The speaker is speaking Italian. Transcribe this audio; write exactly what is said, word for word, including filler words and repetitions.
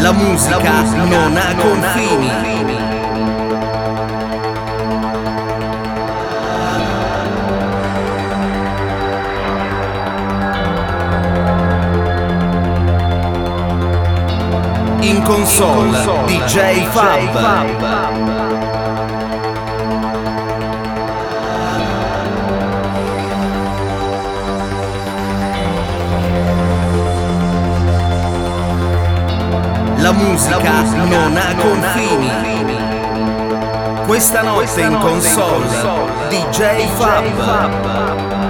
La musica, La musica non ha confini. In console, D J Fab. La musica, La musica non ha confini. Questa notte in console, D J Fab.